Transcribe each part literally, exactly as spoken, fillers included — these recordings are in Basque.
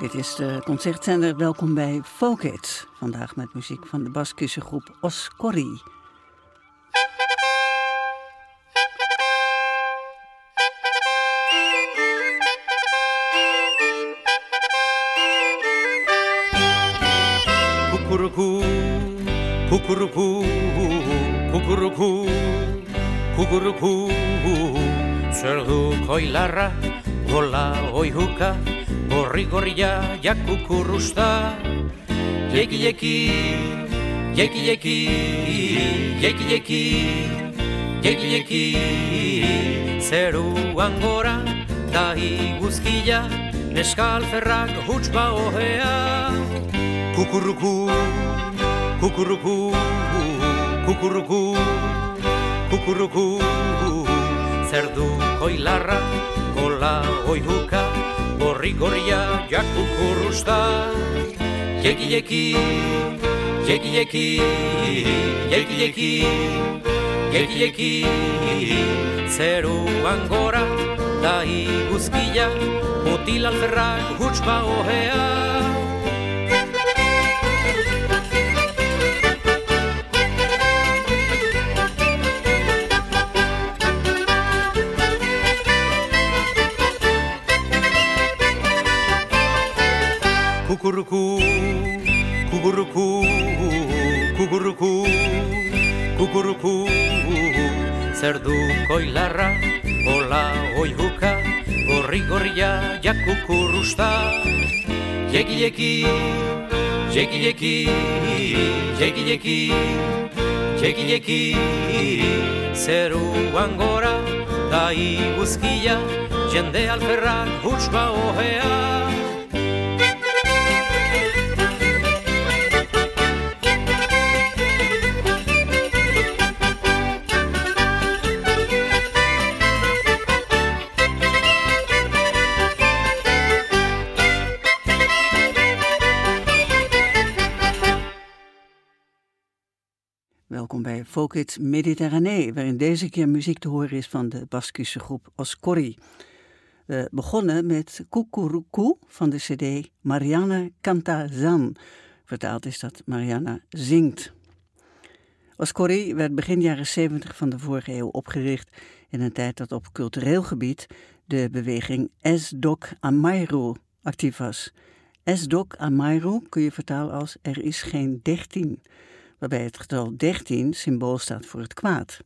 Dit is de concertzender. Welkom bij Folkit. Vandaag met muziek van de Baskische groep Oscorri. Kukuruku, kukuruku, kukuruku, kukuruku. Zer du koilarra, gola oihuka, gorri-gorria jakukurrusta. Jeki, jeki, jeki, jeki, jeki, jeki, jeki, jeki. Zeruan gora, da iguzkia, neskalferrak huts ohea. Kukuruku, kukuruku, kukuruku, kukuruku. Zer du koilarra, gola oihuka, gorri-gorria jakukurrusta. Jeki, jeki, jeki, jeki, jeki, jeki, jeki, jeki. Zeruan gora, da iguzkia, mutil alferrak huts ohea. Kukuruku, kukuruku, kukuruku, kukuruku. Zer du koilarra, gola oihuka, gorri-gorria jakukurrusta. Jeki, jeki, jeki, jeki, jeki, jeki, jeki, jeki. Zeruan gora, da iguzkia, jende alferrak huts ohea. Welkom bij Folkit Mediterranee, waarin deze keer muziek te horen is van de Baskische groep Oscorri. We begonnen met Kukuruku van de cd Mariana Canta Zan. Vertaald is dat Mariana zingt. Oscorri werd begin jaren zeventig van de vorige eeuw opgericht in een tijd dat op cultureel gebied de beweging Esdok Amairu actief was. Esdok Amairu kun je vertalen als er is geen dertien, waarbij het getal dertien symbool staat voor het kwaad.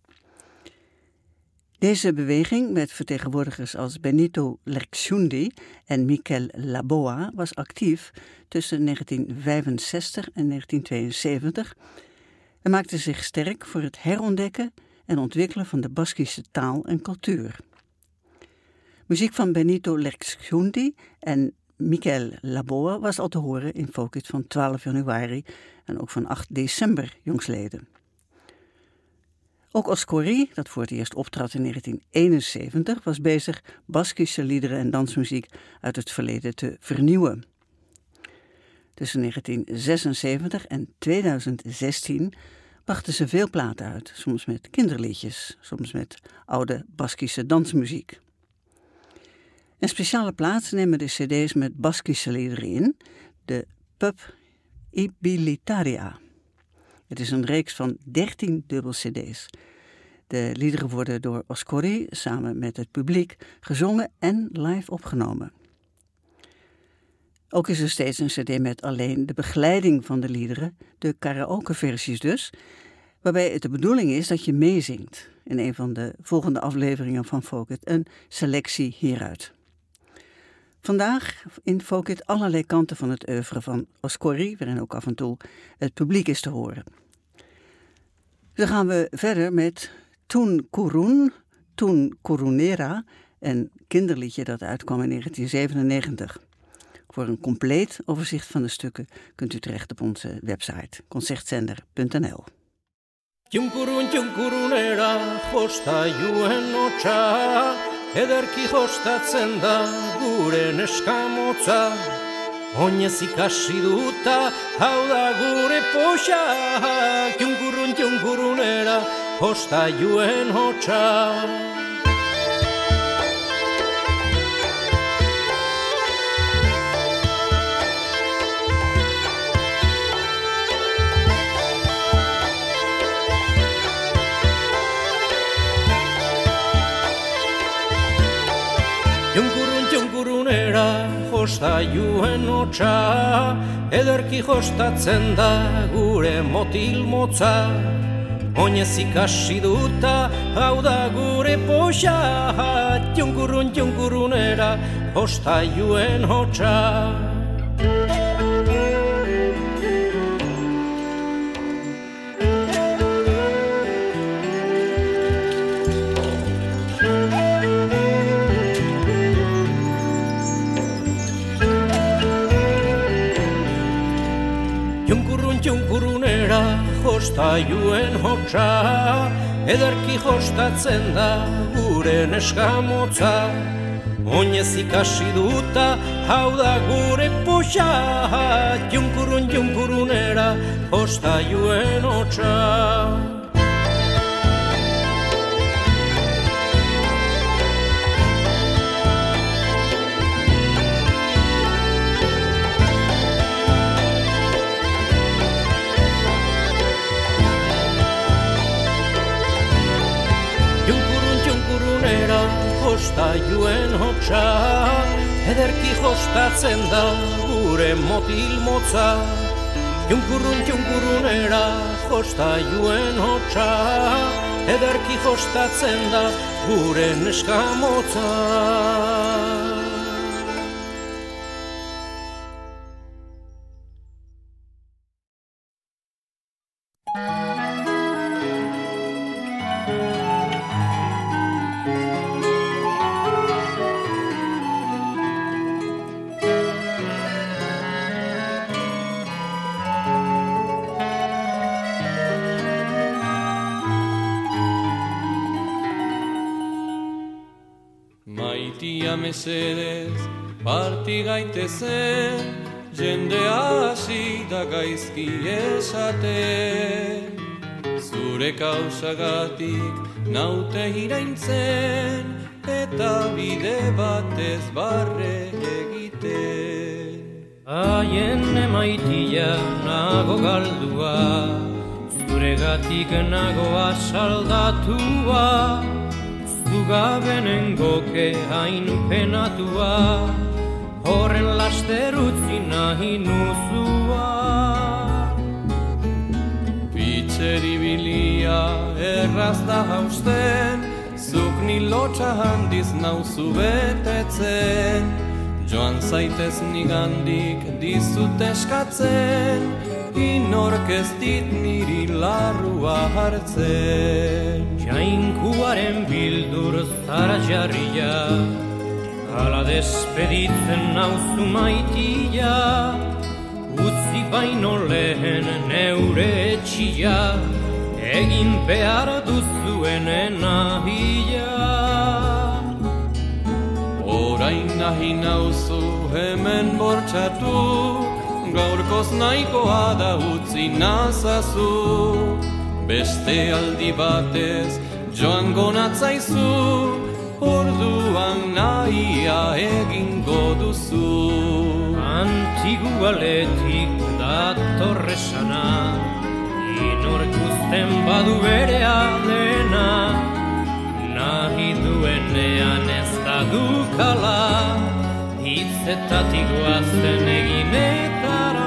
Deze beweging, met vertegenwoordigers als Benito Lerxundi en Miquel Laboa, was actief tussen negentien vijfenzestig en negentien tweeënzeventig en maakte zich sterk voor het herontdekken en ontwikkelen van de Baskische taal en cultuur. Muziek van Benito Lerxundi en Miquel Laboa was al te horen in Folkit van twaalf januari en ook van acht december jongsleden. Ook Oscorri, dat voor het eerst optrad in negentien eenenzeventig, was bezig Baskische liederen en dansmuziek uit het verleden te vernieuwen. Tussen negentien zesenzeventig en tweeduizend zestien brachten ze veel platen uit, soms met kinderliedjes, soms met oude Baskische dansmuziek. Een speciale plaats nemen de cd's met Baskische liederen in, de Pub Ibilitaria. Het is een reeks van dertien dubbel cd's. De liederen worden door Oscorri samen met het publiek gezongen en live opgenomen. Ook is er steeds een cd met alleen de begeleiding van de liederen, de karaokeversies dus, waarbij het de bedoeling is dat je meezingt. In een van de volgende afleveringen van Folkit een selectie hieruit. Vandaag in Folkit allerlei kanten van het oeuvre van Oscorri, waarin ook af en toe het publiek is te horen. Dan gaan we verder met Tun Kurun, Tun Kurunera, een kinderliedje dat uitkwam in negentien zevenennegentig. Voor een compleet overzicht van de stukken kunt u terecht op onze website concertzender punt n l. Tjunkurun, tjunkurunera, josta juen otsa, ederki jostatzen da gure neskamotza. Oinez ikasi duta, hau da gure poxa, tjunkurun, tjunkurunera, josta juen otsa. jostailuen hotsa, ederki jostatzen da gure motil motza. Oinez ikasi duta, hau da gure poxa, txunkurrun txunkurrunera, jostailuen hotsa. Txunkurrunera jostailuen hotsa, ederki jostatzen da gure neskamotza. Oinez ikasi duta, hau da gure poxa, txunkurrun txunkurrunera jostailuen hotsa. Jostailuen hotsa, ederki jostatzen da gure motil motza. Txunkurrun txunkurrunera jostailuen hotsa, ederki jostatzen da gure neska motza. Maitia mesedez, parti gaitezen, jendea hasi da gaizki esaten. Zure kausagatik naute iraintzen, eta bide batez barre egiten. Haien emaitia nago galdua, zuregatik nago asaldatua. Zugabenen goke hain penatua, horren laster utzi nahi nuzua. Bitxeri bilia erraz da hausten, zuk ni lotxa handiz nauzu betetzen. Joan zaitez nigandik dizut eskatzen, inork ez dit niri larrua hartzen. Jainkuaren bildur zara jarria, hala despeditzen nauzu maitia. Utzi baino lehen neure etxia, egin behar duzuenen ahia. Orain nahi nauzu hemen bortxatu, gaurkoz nahikoa da utzi nazazu. Beste aldi batez joango natzaizu, orduan nahia egingo duzu. Antigualetik datorresana, inork usten badu bere alena. Nahi duenean ez da dukala, hitzetatik guazen eginetara.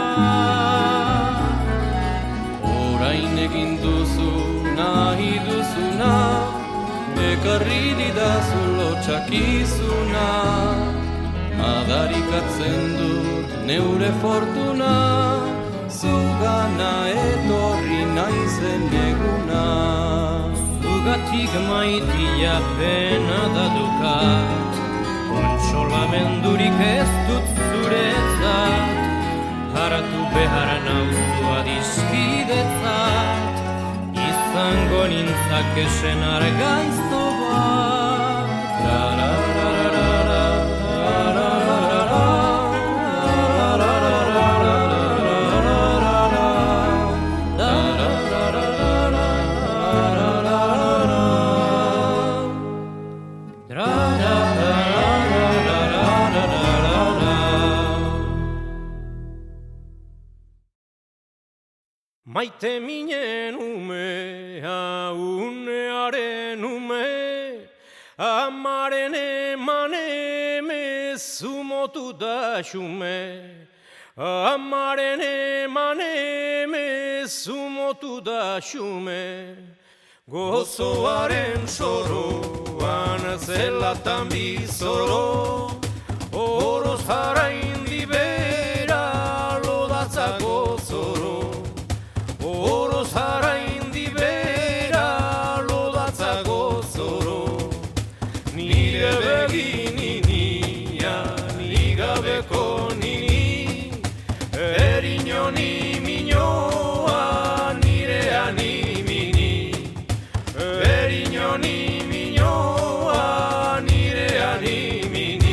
Orain egin duzu nahi duzuna, ekarri didazu lotxakizuna. Madarikatzen dut neure fortuna, zugana etorri naizen eguna. Zugatik maitia pena da dukat, kontsolamendurik ez dut zuretzat. Haratu behar nauzu adiskidetzat, izango nintzake senar gaizto bat. Maite minen umea, unearen ume, amaren eman eme zumotu da xume, amaren eman eme zumotu da xume, gozoaren soroan zelatan bizoro, oro zara indibera lodatzako zoro, oro zara indibera lodatzako zoro, nire begininia, ni gabeko nini, eriño ni miñoa, nire animini, eriño ni miñoa, nire animini.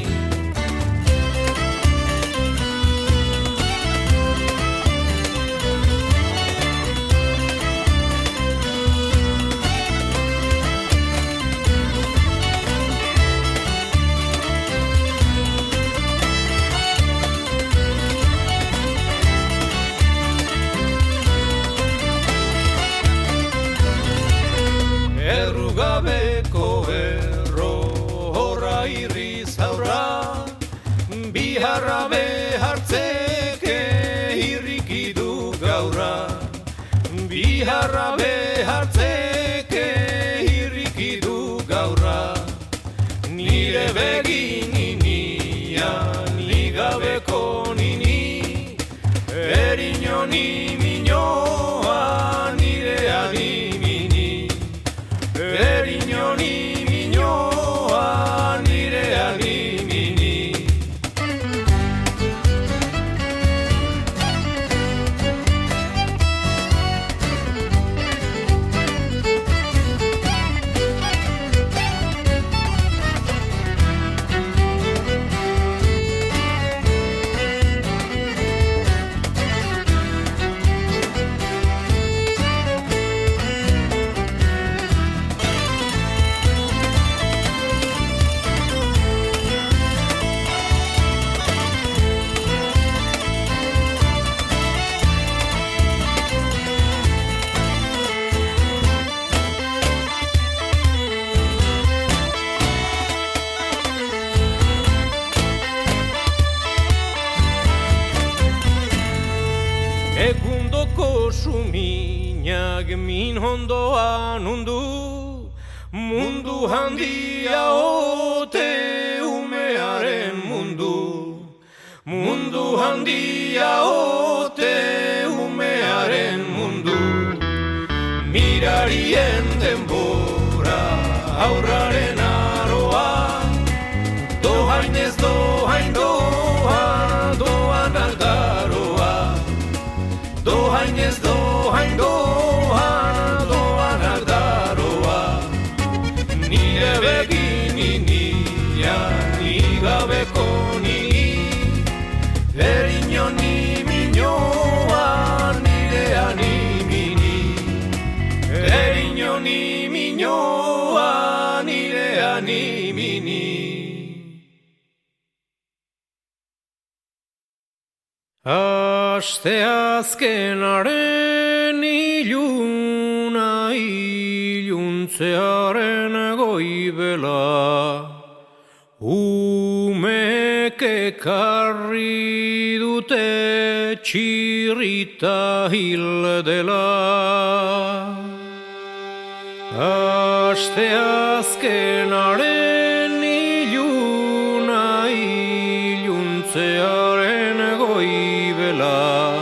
Errugabeko erro horra irriz aurra, biharra behartzeke irrikidu gaurra, biharra behartzeke irrikidu gaurra, nire begininia, ni gabeko nini, eriño ni miñoa, nire animini, eriño ni miñoa, nire animini. Egundoko suminak min hondoan undu, mundu handia ote umearen mundu, mundu handia ote umearen mundu, mirarien denbora aurraren aroa, dohainez dohain doa, doan aldaroa, dohainez dohain doa, doan aldaroa, nire begininia, ni gabeko nini, eriño ni miñoa, nire animini, eriño ni miñoa, nire animini. Asteazkenaren iluna iluntzearen goibela, umek ekarri dute txirrita hil dela. Asteazkenaren iluna iluntzearen goibela,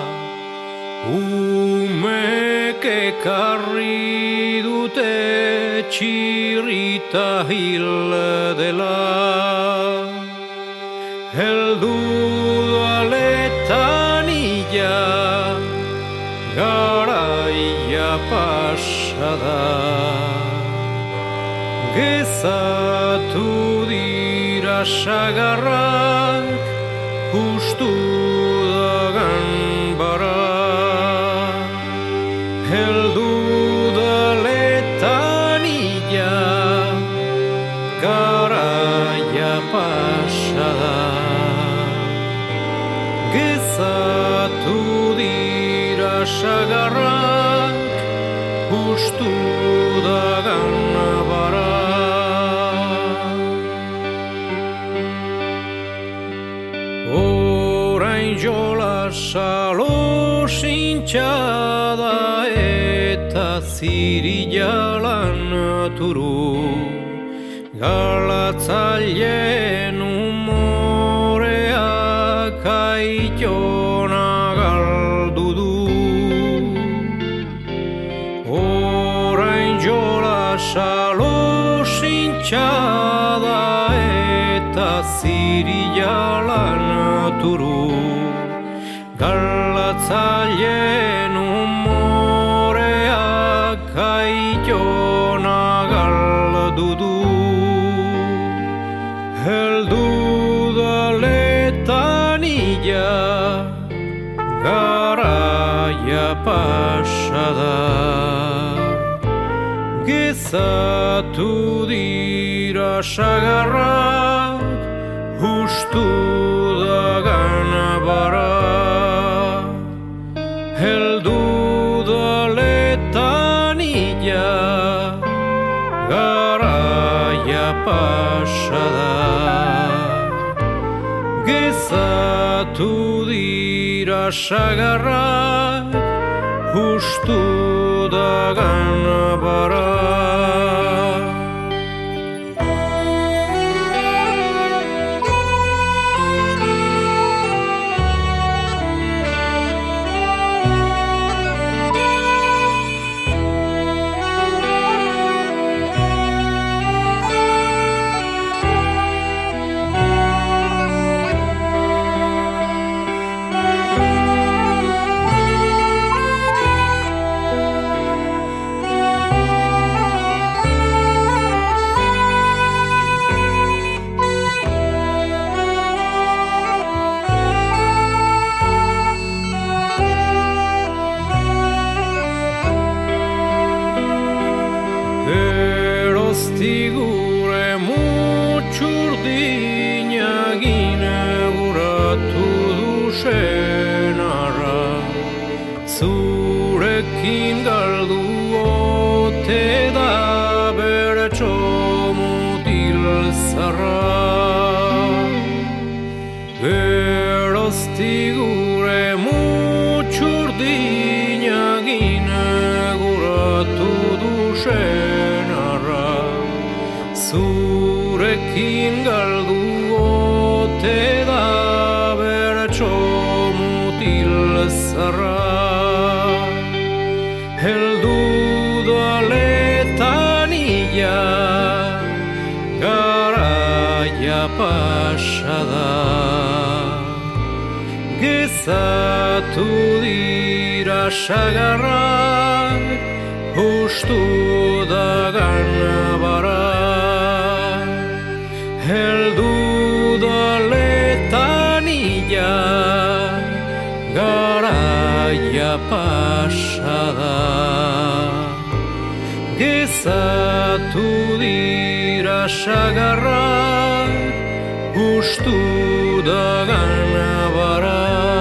umek ekarri dute txirrita hil dela. Heldu doaletan illa, garaia pasada, gezatu dira sagarrak, justu dagan bara. Heldu daletan illa, garaia pasada, gezatu dira sagarrak, justu dagan bara. salo sintxada eta zirila lanaturu, galatzaileen umoreak aitona galdu du. Orain jola salo sintxada eta zirila lanaturu, galatzaileen umoreak aitona galdu du. Heldu da letanila, garaia pasada, gezatu dira sagarrak, hustu da ganabara. Heldu da letanila, garaia pasada, gezatu dira sagarrak, hustu da ganabara. Zurekin galdu ote da bertso mutil zarra. Gerozti gure mutxurdinagin eguratu du senarra. Zurekin galdu ote da bertso mutil zarra. Heldu da letanila, garaia pasada, gezatu dira sagarrak, hustu da ganabara. Heldu da letanila, garaia pasada, gezatu dira sagarrak, hustu da ganabara.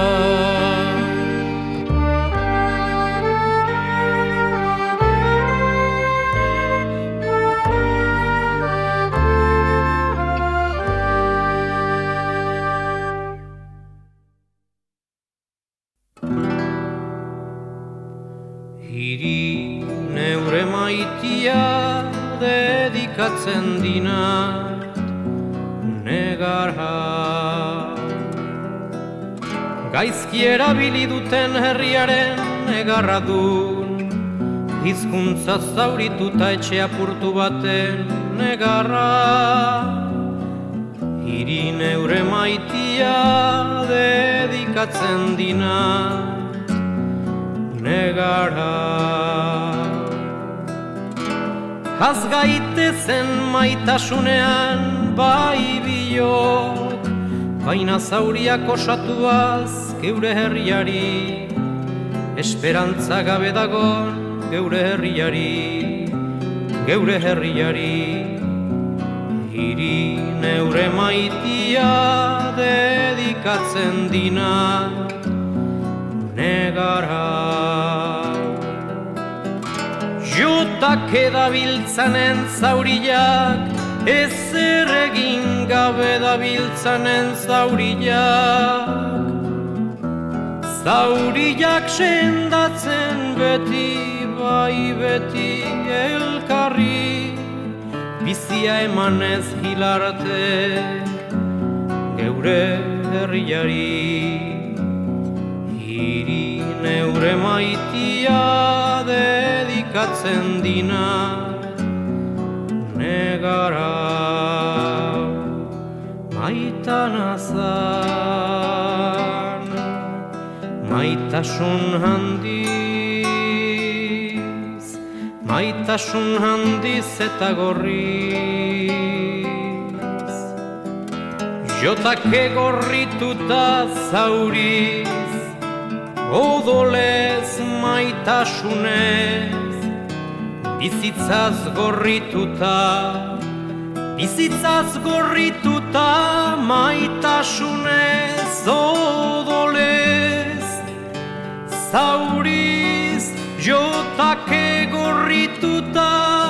Hiri neure maitia dedikatzen dinat negara. Gaizki erabili duten herriaren negarra dun, hizkuntza zaurituta etxe apurtu baten negarra. Hiri neure maitia dedikatzen dinat negara. Haz gaitezen maitasunean bai biok, baina zauriak osatuaz geure herriari, esperantza gabe dagon geure herriari, geure herriari. Hiri neure maitia dedikatzen dinat negara. Jutak edabiltzanen zauriak, ezer egin gabe dabiltzanen zauriak. zauriak sendatzen beti, bai beti elkarri, bizia emanez hilarte geure herriari. Hiri neure maitia dedikatzen dina negara maitanazan, maitasun handiz, maitasun handiz eta gorriz, jotake gorrituta zauriz, odolez maitasunez, bizitzaz gorrituta, bizitzaz gorrituta, maitasunez, odolez, zauriz, jotake gorrituta,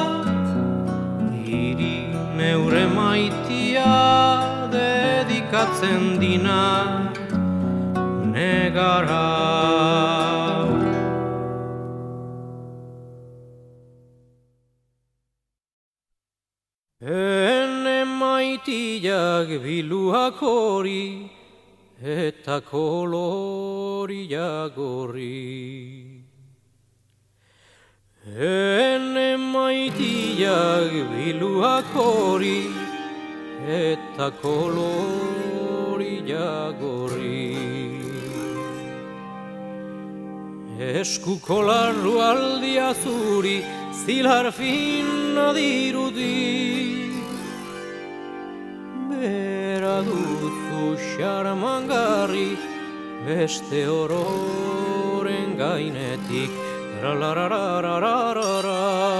hiri neure maitia dedikatzen dina negara. Ene maitiak biluak hori eta koloriak gorri. Ene maitiak biluak hori eta koloriak gorri. Eskuko larru aldia zuri, zilar fina dirudi. Bera duzu xarmangarri, beste ororen gainetik. Ra-la-ra-ra-ra-ra-ra.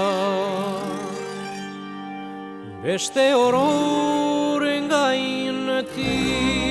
Beste ororen gainetik.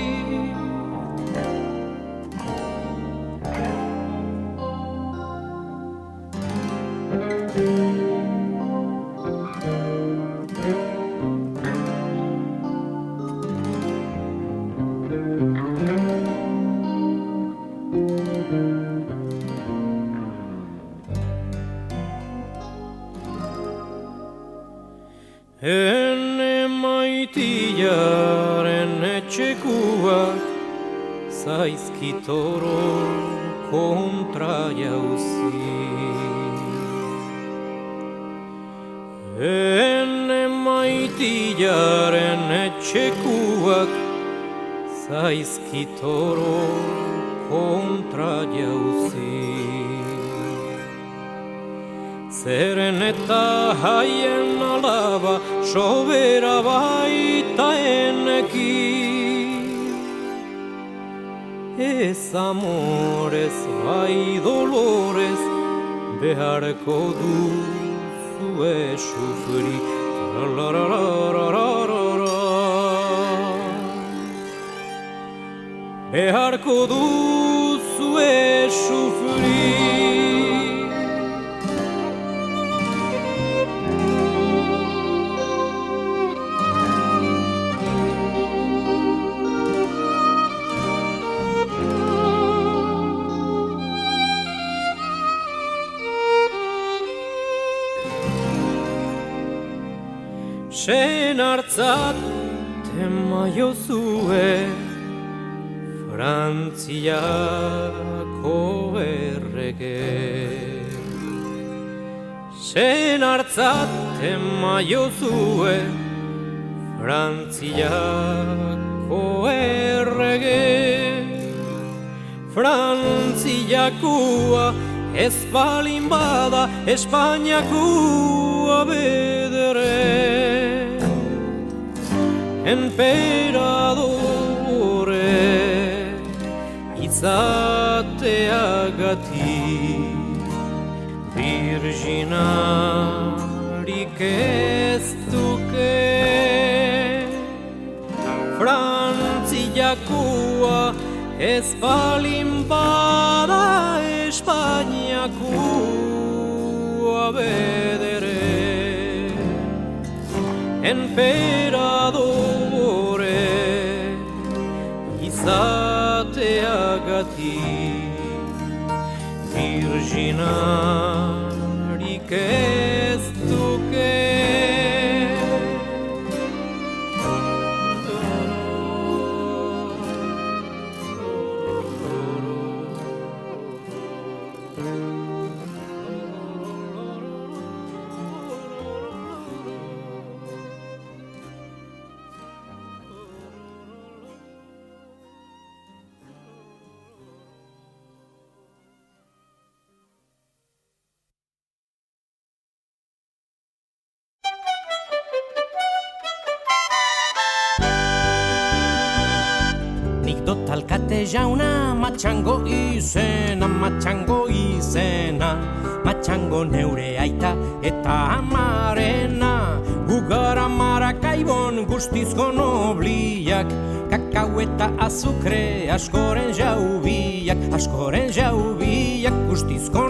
Ene maitiaren etxekuak zaizkitoro kontra jauzi. Ene maitiaren etxekuak zaizkitoro kontra jauzi. Zeren eta haien alaba sobera baita eneki. Ez amorez bai dolorez beharko duzue sufri. Ra-la-ra-ra-ra-ra-ra. Beharko duzue sufri. Senartzat temaiozue Frantziako errege. Senartzat temaiozue Frantziako errege. Frantziakoa ez balin bada Espainiakoa bedere. Emperadore izateagatik virginarik ez duke. Frantziakoa ez balin bada Espainiakoa bedere. Emperadore izateagatik imaginarik ez duke. Alkate jauna matxango izena, matxango izena, matxango neure aita eta amarena. Gugara Marakaibon guztizko nobliak, kakao eta azukre askoren jaubiak, askoren jaubiak guztizko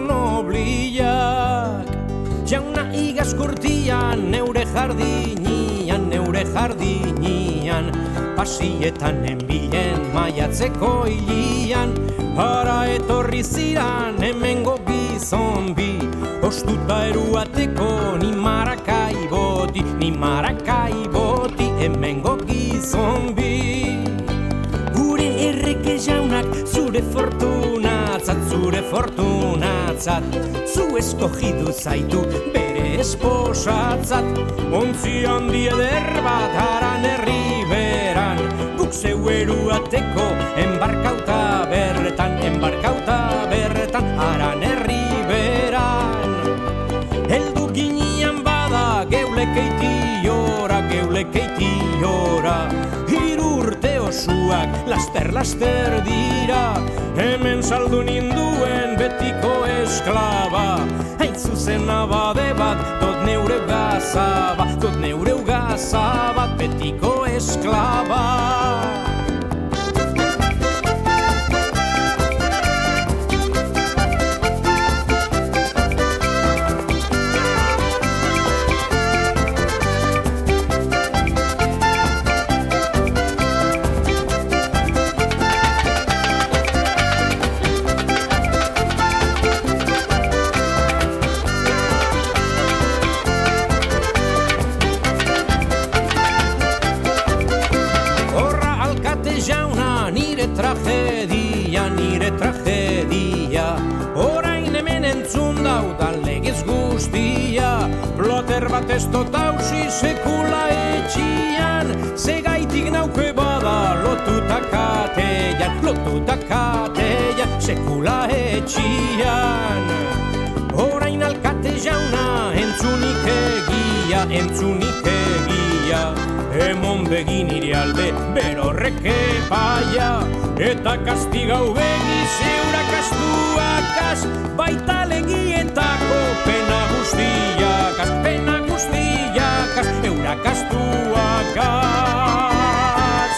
nobliak. Jauna igaskurtian neure jardinian, neure jardinian, pasietan enbilen maiatzeko hilian, hara etorri ziran hemengo gizon bi, ostuta eruateko ni Marakaiboti, ni Marakaiboti hemengo gizon bi. Gure erreke jaunak zure fortunatzat, zure fortunatzat, zu eskogidu zaitu bere esposatzat, ontzi handi eder bat haran herri beran, guk zeu eruateko enbarkauta berretan, enbarkauta berretan haran herri beran. Heldu ginian bada geulekeitiora, geulekeitiora, hiru urte osuak laster-laster dira, hemen saldu ninduen betiko esklaba, hain zuzena bade bat dot neure gazaba, dot neure gazaba betiko esklaba. Tragedia, nire tragedia, orain hemen entzun daudan legez guztia, ploter bat ez dot hausi sekula etxian, zegaitik nauke bada lotuta katean, lotuta katean, sekula etxian. Orain alkate jauna entzunik egia, entzunik egia, emon begin nire alde berorrek epaia, eta kastigau begi zeura kastuakaz, baita legietako pena guztiakaz, pena guztiakaz, eura kastuakaz.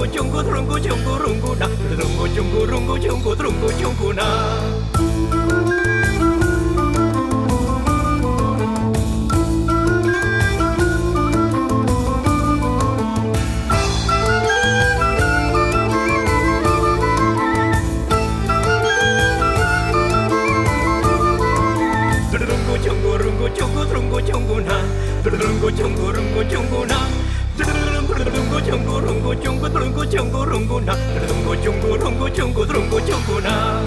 trungu chungu trungu chungu rungu na trungu chungu rungu chungu trungu chungu na trungu rungu chungu trungu chungu na trungu chungu rungu chungu na trungu chungu rungu chungu trungu chungu rungu na trungu chungu rungu chungu trungu chungu na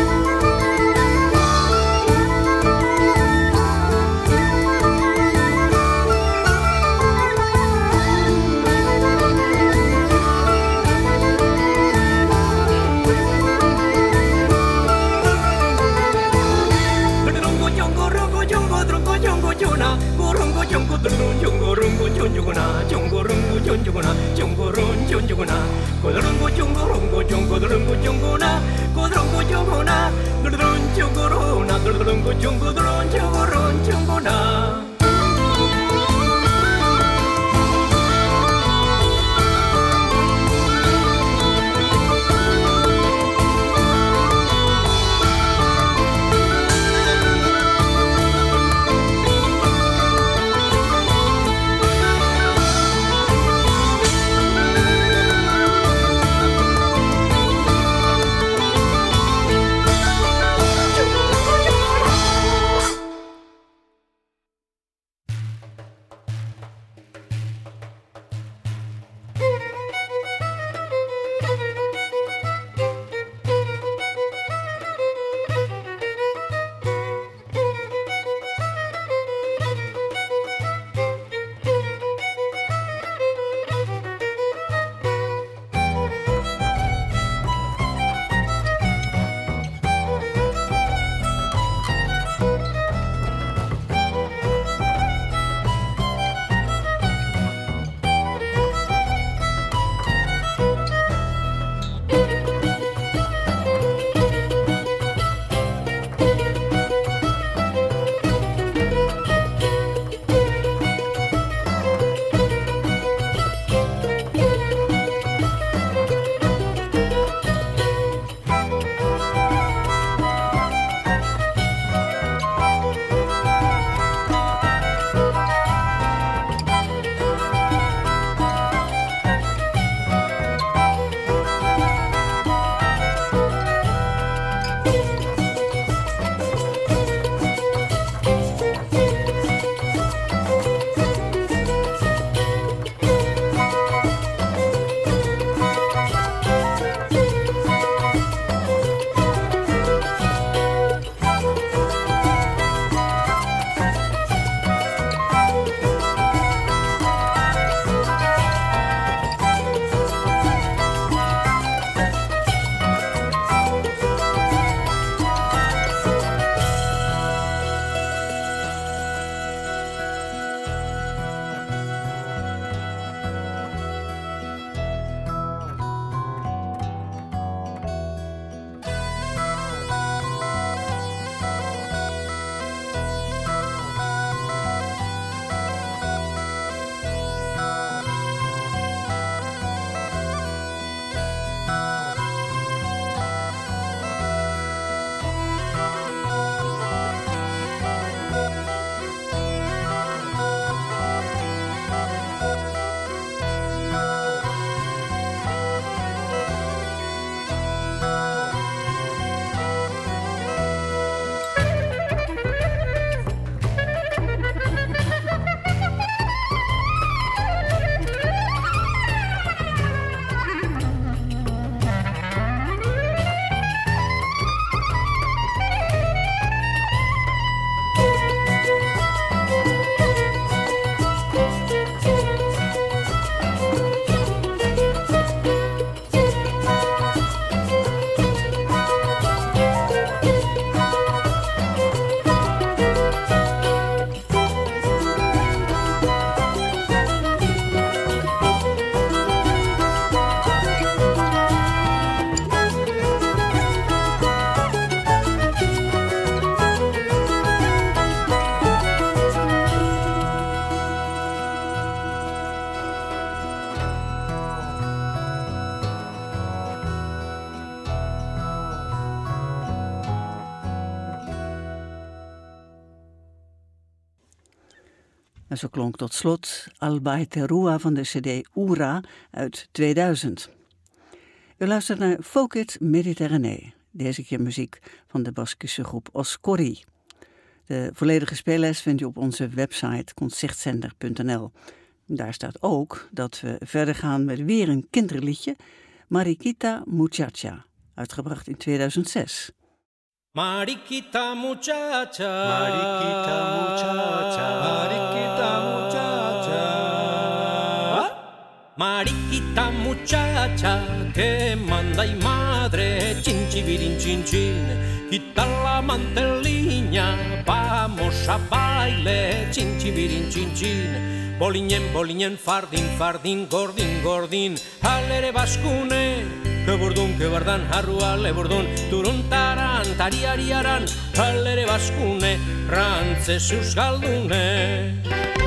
Gurungu chungu drun chungu rungu chungu na chungu rungu chungu na chungu run chungu na gurungu chungu rungu chungu drungu chungu na gurungu chungu na drun chungu run na drungu chungu drun chungu run chungu na En zo klonk tot slot Alba Eterua van de cd Oera uit tweeduizend. U luistert naar Folk It Mediterranee. Deze keer muziek van de Baskische groep Oscorri. De volledige speellijst vindt u op onze website concertzender punt n l. Daar staat ook dat we verder gaan met weer een kinderliedje, Mariquita Muchacha, uitgebracht in tweeduizend zes. Mariquita muchacha, Mariquita muchacha, Mariquita muchacha, Mariquita muchacha, que manda y madre, chin chivirin chin chin, quita la manteliña, vamos a baile, chin chivirin chin chin. Bolinen, bolinen, fardin, fardin, gordin, gordin, alere baskune, que burdun, que bardan, harrua, le burdun, turuntaran, tariariaran, alere baskune, rantzez euskaldune.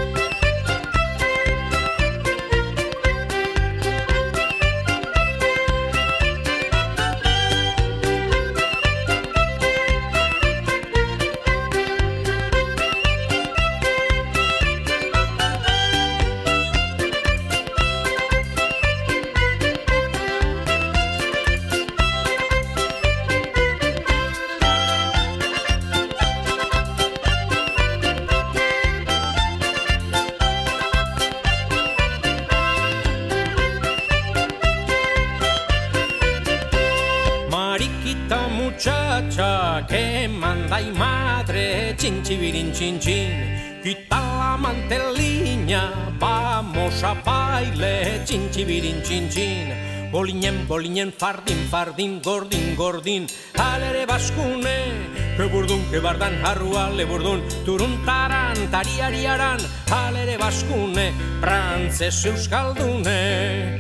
Muchacha que manda y madre, chin chivirin chin chin, quita la manteliña, vamos a baile, chin chivirin chin chin. Bolinen, bolinen, fardin, fardin, gordin, gordin, alere baskune, que burdun, que bardan, harrua, le burdun, turuntaran, tariariaran, alere baskune, rantzez euskaldune.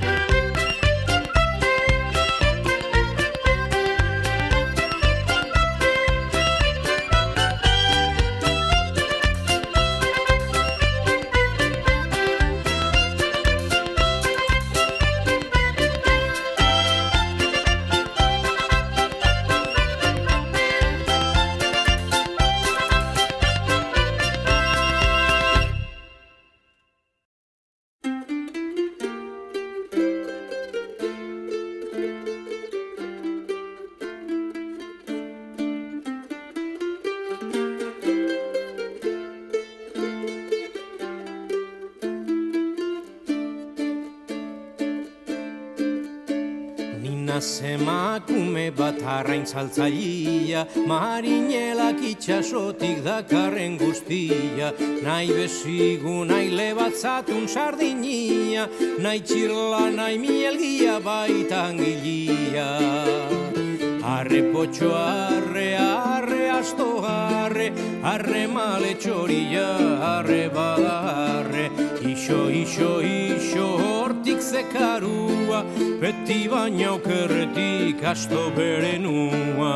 Emakume bat arrain saltzailea, marinelak itxasotik dakarren guztia, nahi bezigu, nahi lebatzatun sardinia, nahi txirla, nahi mielgia baitan gilia. Arre potxo, arre, arre, asto, arre, arre male txoria, arre bada, arre, iso, iso, iso, hortik zekarua, beti baina okerretik asto berenua.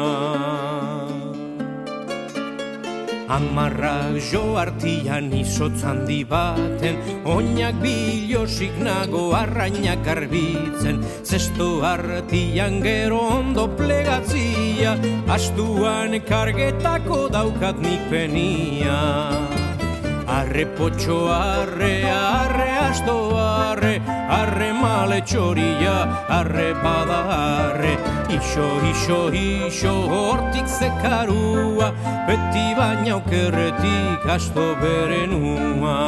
Amarrak jo artian izotz handi baten, oinak bilosik nago arrainak garbitzen, zesto artian gero ondo plegatzia, astuan kargetako daukat nik penia. Arre potxo, arre, arre, asto, arre, arre male txoria, arre bada, arre, iso, iso, iso, hortik zekarua, beti baina okerretik asto berenua.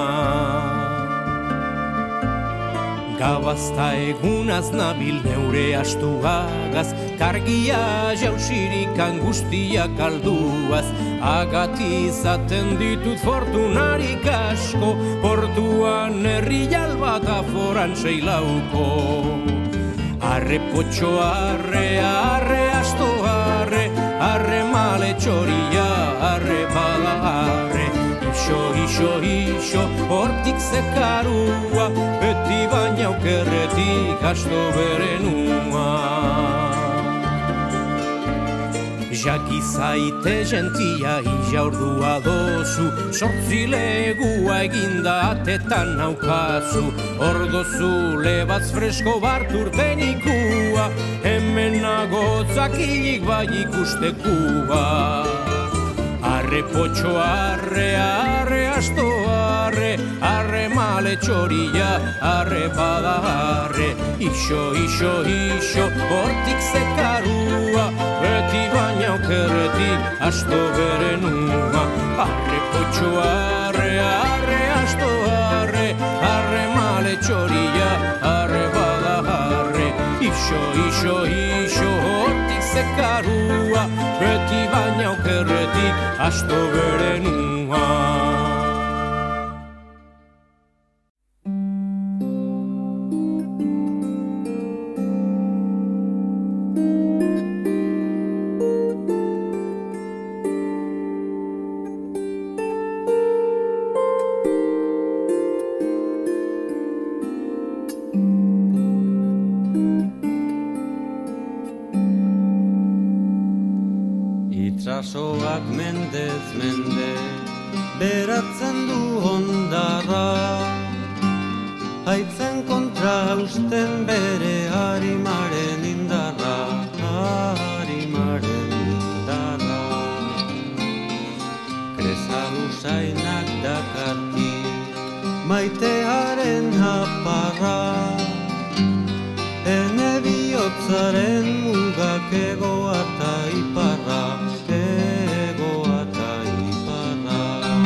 Gabazta egunaz nabil neure astuagaz, kargia jausirik angustiak alduaz, agati izaten ditut fortunarik asko, portuan herri jalbat aforan seilauko. Arre potxo, arre, arre, asto, arre, arre male txoria, arre bada, arre, iso, iso, iso, hortik zekarua, beti baina okerretik asto berenua. Jaki zaite gentia ijaurdua dozu, sortzilegua eginda atetan naukazu, ordozu lebatz fresko barturtenikua, hemen nagotzakik bai ikustekua. Arre potxo, arre, arre, asto, arre, arre, arre male txoria, arre bada arre. Ixo, ixo, ixo, hortik zekarua, beti baina okerretik asto bere nua. Arre potxo arre, arre asto arre, arre male txoria, arre bada arre. Ixo, ixo, ixo, hortik zekarua, beti baina okerretik asto bere nua. Itsasoak mendez mende beratzen du hondarra, haitzen kontra hausten bere harimaren indarra, harimaren indarra. Kresa lusainak dakarki maitearen aparra, ene bihotzaren mugak egoa eta iparra, egoa eta iparra.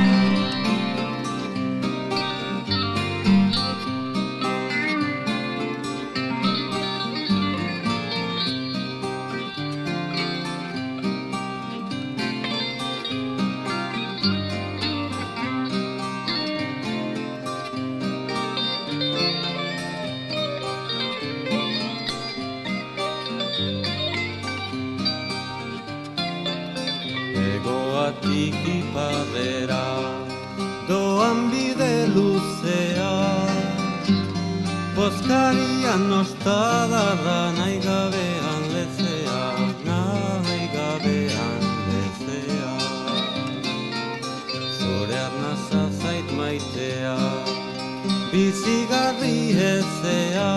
Egoatik iparrera doan bide luzea, bozkarian nostadarra nahi gabean lezea, nahi gabean lezea. Zure arnaza zait maitea, bizigarri ezea,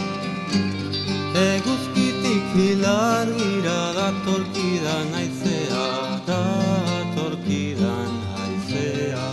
eguzkitik hilargira datorkidan haizea, datorkidan haizea.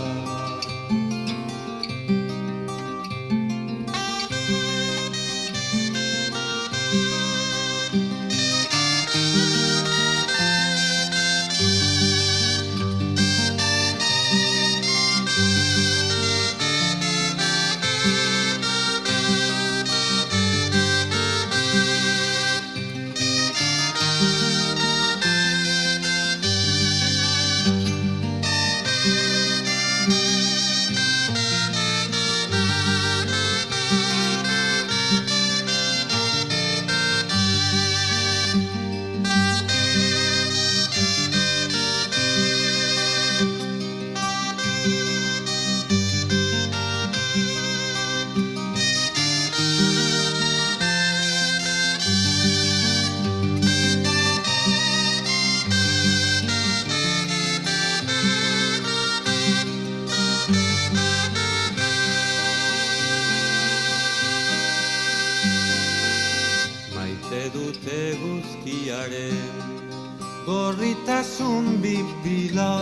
Dute guztiaren gorritasun bipila,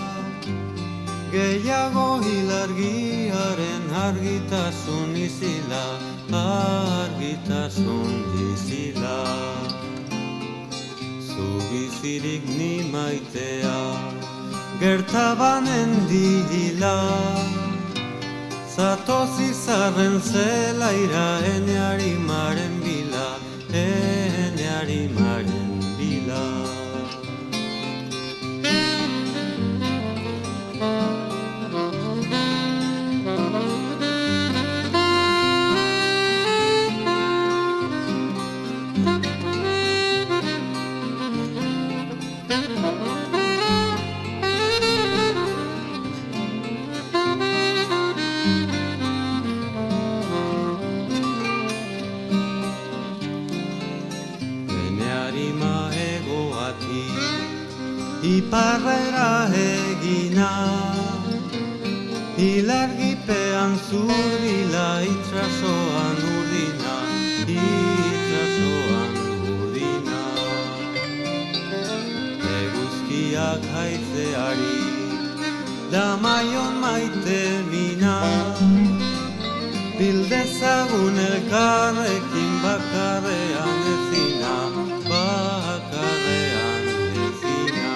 gehiago hilargiaren argitasun izila, argitasun izila. Zu bizirik ni maitea, gertabanen dihila, zatoz izarren zelaira ene harimaren bila, ene harimaren bila. Iparrera egina, ilargipean zurdila, itsasoan urdina, itsasoan urdina. Eguzkiak haizeari, da maion maite mina. Bildezagun elkarrekin bakarrean ezina, bakarrean ezina.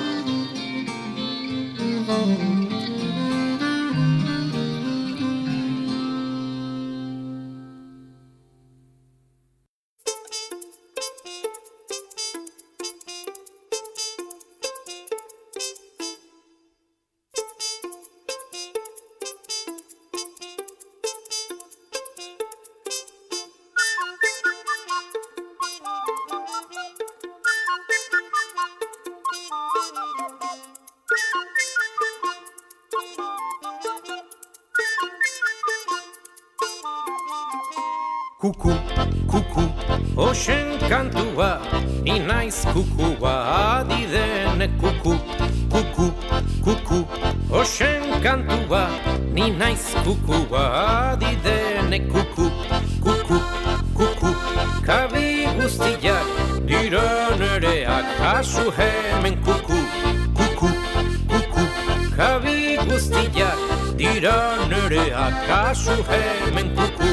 Kuku, kuku, oxen kantua, ni naiz kukua, adidene kuku, kuku, kuku, oxen kantua, ni naiz kukua, adidene kuku, kuku, kuku, kabi guztiak, dira nereak, kasu hemen kuku, kuku, kuku, kabi guztiak, dira nereak, kasu hemen kuku.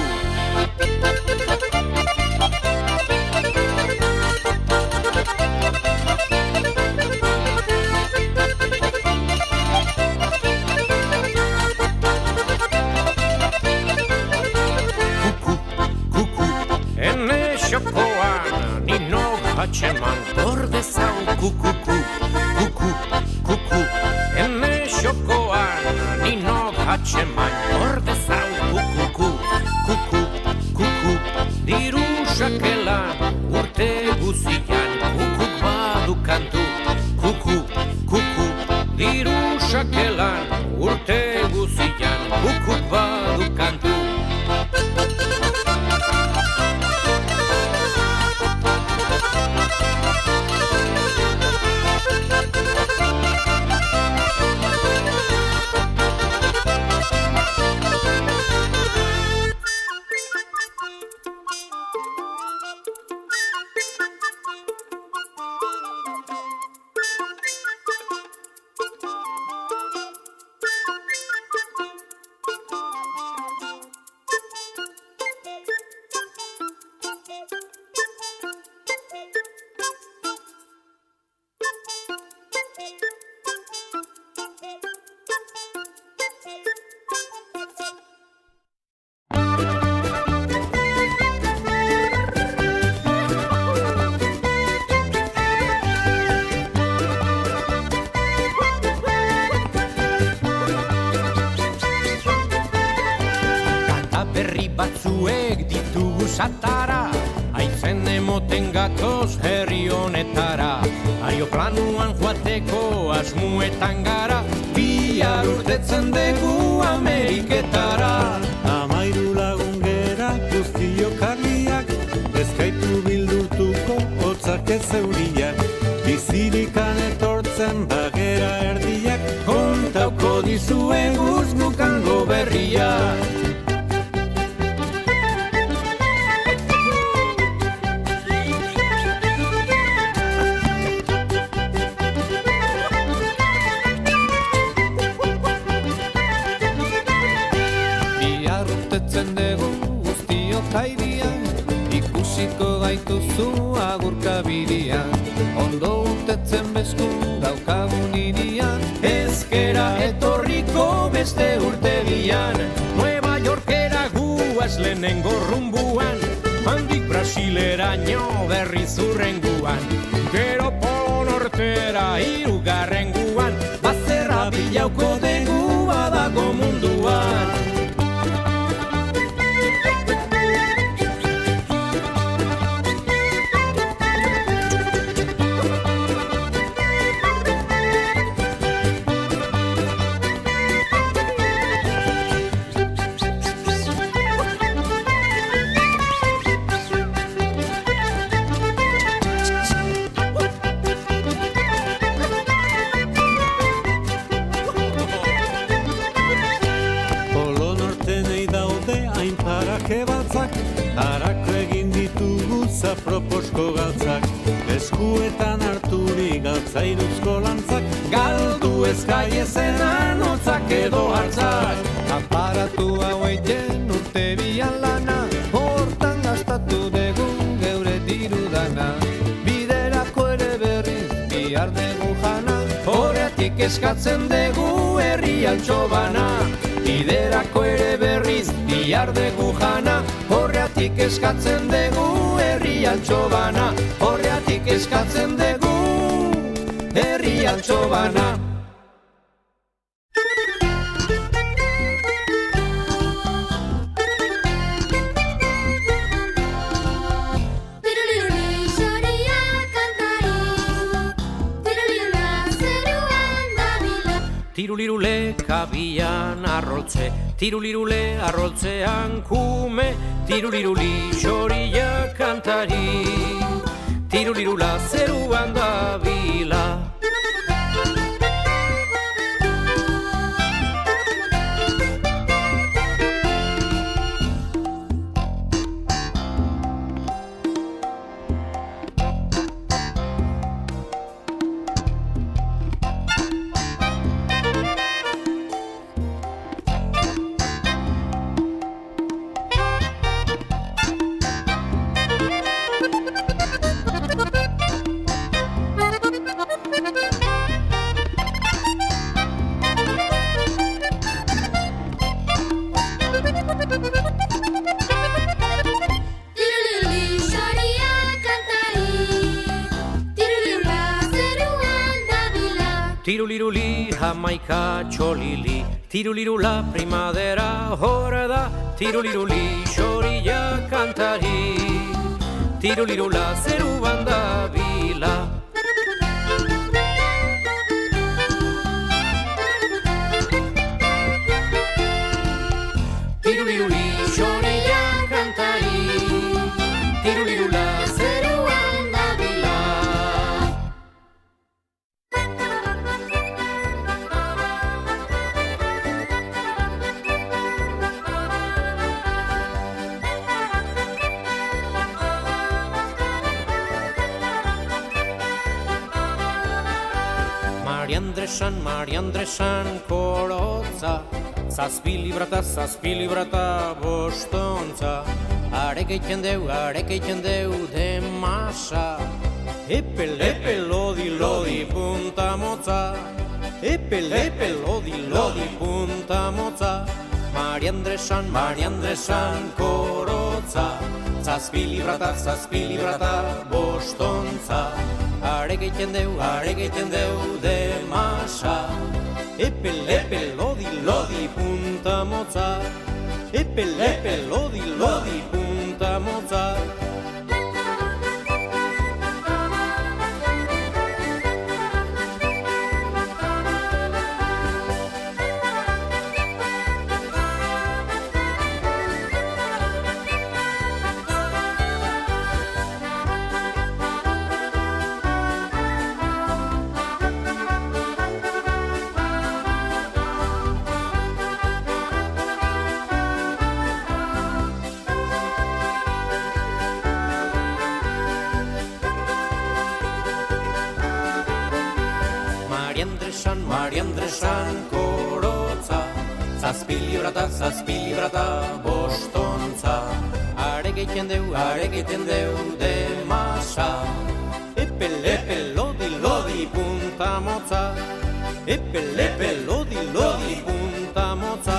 Hatxeman gorde zau kukuku, kuku, kuku. Ene xokoan ninok hatxeman gorde zau kukuku, kuku, kuku. Diru sakelan urte guzian kukuk badu kantu, kuku, kuku. Diru sakelan urte guzian kukuk badu kantu. Batzuek ditugu satara, aitzen emoten gatoz herri honetara. Aeroplanuan joateko asmuetan gara, bihar urtetzen dugu Ameriketara. Amairu lagun gera guztio karliak, ezkaitu bildurtuko hotzak ez euriak. Bizirikan etortzen bagera erdiak, kontauko dizueguz gukango berriak. Kaidian, ikusiko gaituzu agurka bidian, ondo utetzen bezku daukagun irian, ezkera etorriko beste urtegian, Nueva Yorkera guaz lehenengo rumbuan, handik Brasileraino berriz urrenguan, gero Polo Nortera hirugarrenguan, bazterra bilauko dugu badago munduan. Harako egin ditugu zaproposko galtzak, eskuetan harturik altzairuzko lantzak, galdu ezkaiezen anotzak edo hartzak. Aparatu haueien urte bian lana, hortan gastatu degun geure dirudana. Biderako ere berriz bihar dugu jana, horretik eskatzen dugu herri altxobana. Biderako ere berriz bihar dugu jana, horretik eskatzen dugu herri altxobana. Horretik eskatzen dugu herri altxobana. Tirulirule kabian arroltze, tirulirule arroltzean kume, tiruliruli xoria kantari, tirulirula zeruan dabila. Tiruliruli jamaika txolili, tirulirula primadera hora da, tiruliruli xoria kantari, tirulirula zeruan dabila. Tiruliruli xoria kantari, tirulirula zeruan dabila. Mariandresan, Mariandresan korotza, zazpi librata, zazpi librata bostontza, arek egiten deu, arek egiten deu demasa. Epel, epel, lodi, lodi, punta motza, epel, epel, lodi, lodi, punta motza. Mariandresan, Mariandresan korotza, zazpi librata, zazpi librata bostontza, arek egiten deu, arek egiten deu demasa. Epel, epel, lodi, lodi, punta motza, epel, epel, lodi, lodi, punta motza. Mariandresan, Mariandresan korotza, zazpi librata, zazpi librata bostontza, arek egiten deu, arek egiten deu demasa. Epel, epel, lodi, lodi, punta motza, epel, epel, lodi, lodi, punta motza.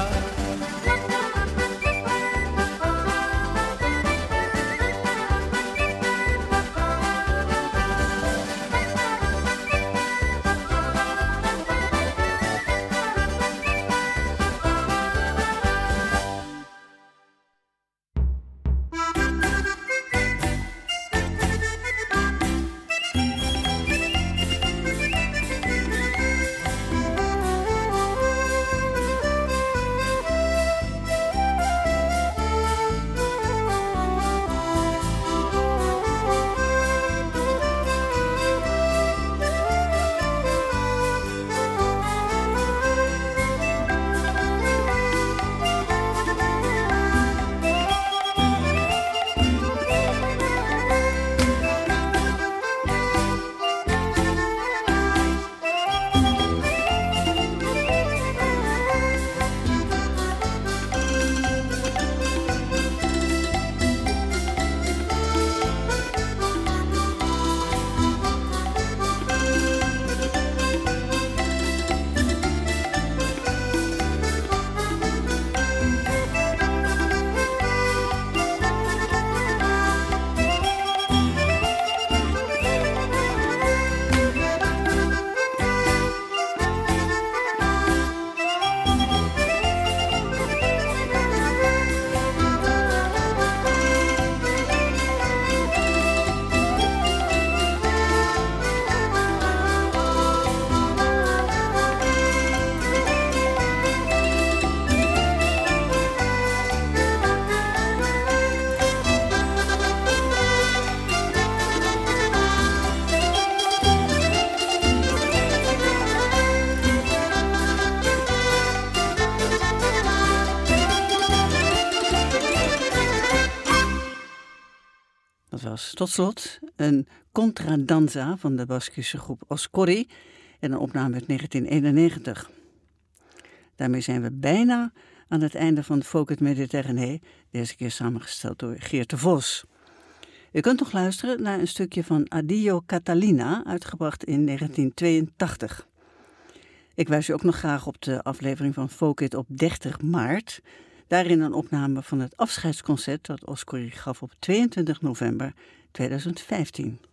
Tot slot een contradanza van de Baskische groep Oscorri en een opname uit negentien eenennegentig. Daarmee zijn we bijna aan het einde van Folk het Mediterranee, deze keer samengesteld door Geert de Vos. U kunt nog luisteren naar een stukje van Addio Catalina, uitgebracht in negentien tweeëntachtig. Ik wijs u ook nog graag op de aflevering van Folkit op dertig maart. Daarin een opname van het afscheidsconcert dat Oscorri gaf op tweeëntwintig november tweeduizend vijftien.